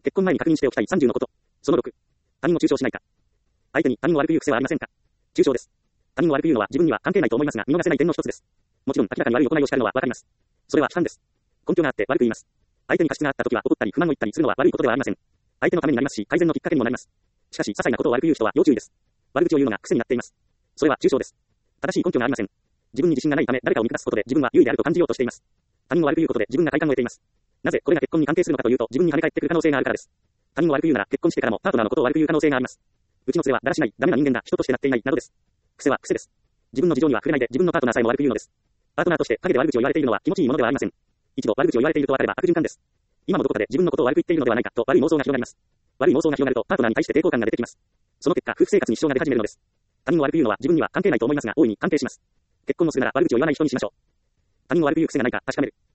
結婚前に確認しておきたい30のこと。その6。他人を中傷しないか。相手に他人を悪く言う癖はありませんか。中傷です。他人を悪く言うのは自分には関係ないと思いますが、見逃せない点の一つです。もちろん明らかに悪い行いを叱るのはわかります。それは批判です。根拠があって悪く言います。相手に過失があったときは怒ったり不満を言ったりするのは悪いことではありません。相手のためになりますし、改善のきっかけにもなります。しかし、些細なことを悪く言う人は要注意です。悪口を言うのが癖になっています。それは中傷です。正しい根拠がありません。自分に自信がないため、誰かを見下すことで自分は優位であると感じようとしています。他人を悪く言うことで自分が快感を得ています。なぜこれが結婚に関係するのかというと、自分に跳ね返ってくる可能性があるからです。他人を悪く言うなら、結婚してからもパートナーのことを悪く言う可能性があります。うちの連れはだらしない、ダメな人間だ、人としてなっていない、などです。癖は癖です。自分の事情には触れないで自分のパートナーさえも悪く言うのです。パートナーとして陰で悪口を言われているのは気持ちいいものではありません。一度悪口を言われていると分かれば悪循環です。今もどこかで自分のことを悪く言っているのではないかと悪い妄想が広がります。悪い妄想が広がるとパートナーに対して抵抗感が出てきます。その結果、夫婦生活に支障が出始めるのです。他人を悪く言うのは自分には関係ないと思いますが、大いに関係します。結婚をするなら悪口を言わない人にしましょう。他人を悪く言う癖がないか確かめる。